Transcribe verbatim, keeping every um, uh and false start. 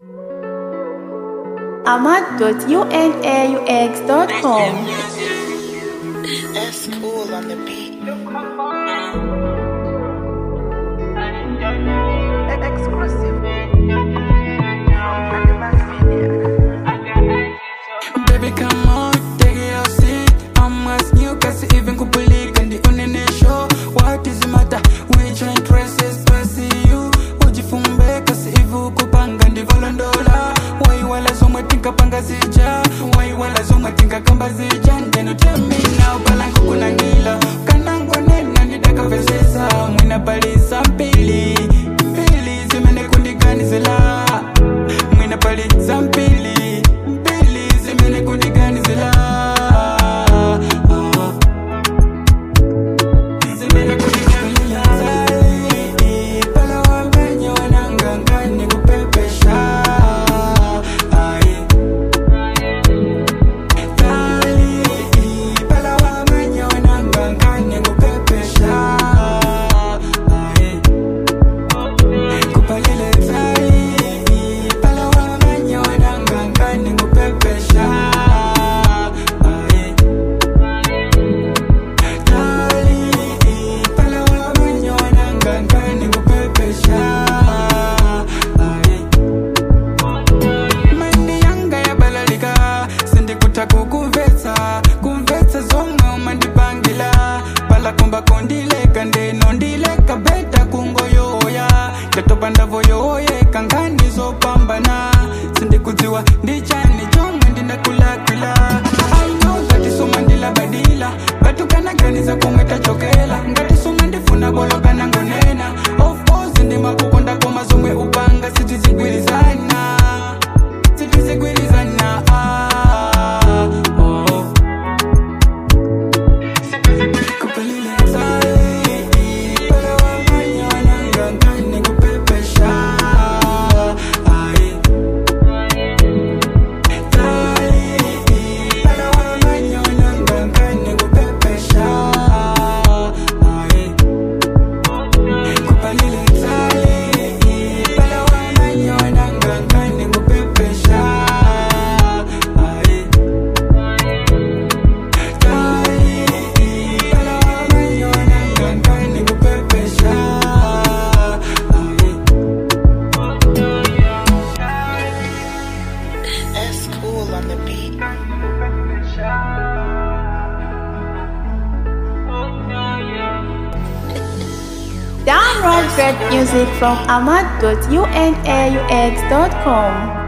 ahmad dot unaux dot com. That's cool on the beat. Exclusive. Baby, come on, take your seat. I'm as new, cause even kupulika ndi unene show. What is the matter? Which interest is passing you? Ujifumbe, cause ivu kupanga ndi volondola. Why wala zoma tinka panga zija? Why wala zoma tinka kamba zija? Then you tell me now, balangu kuna ngila. Kanango nena nidaka vesesa. Mwina palisa mpili. Mpili, zimene kundigani zila. Mwina palisa mpili. Download great music from ahmad dot unaux dot com.